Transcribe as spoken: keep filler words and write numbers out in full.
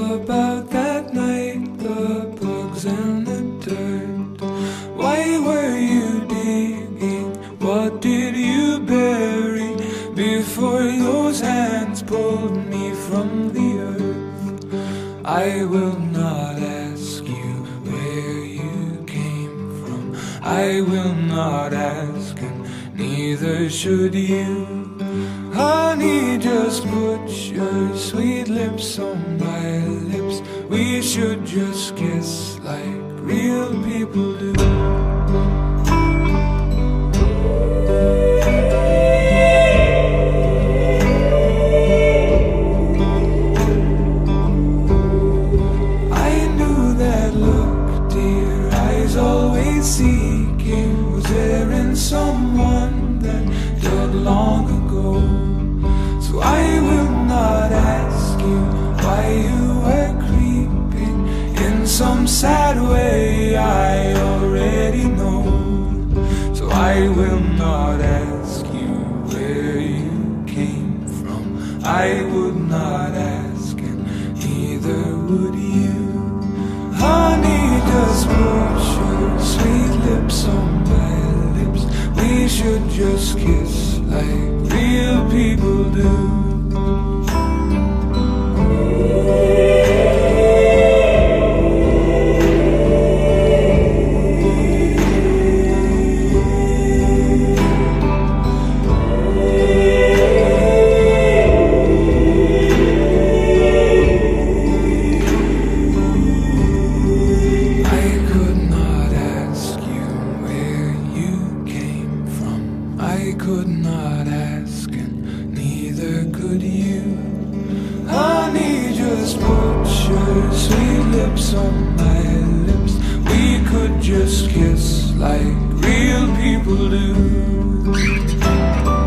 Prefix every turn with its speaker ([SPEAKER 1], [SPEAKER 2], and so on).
[SPEAKER 1] about that night, the bugs and the dirt. Why were you digging? What did you bury before those hands pulled me from the earth? I will not ask you where you came from. I will not ask, and neither should you. Honey, just put your sweet lips on my lips. We should just kiss like real people do. I knew that look, dear eyes always seeking, was there in someone that died long ago. So I will not ask you why you were creeping in some sad way I already know. So I will not ask you where you came from. I would not ask, and neither would you. Honey, just put your sweet lips on my lips. We should just kiss like real people do. I could not ask you where you came from. I could not ask, and neither could you. Honey, just put your sweet lips on my lips. We could just kiss like real people do.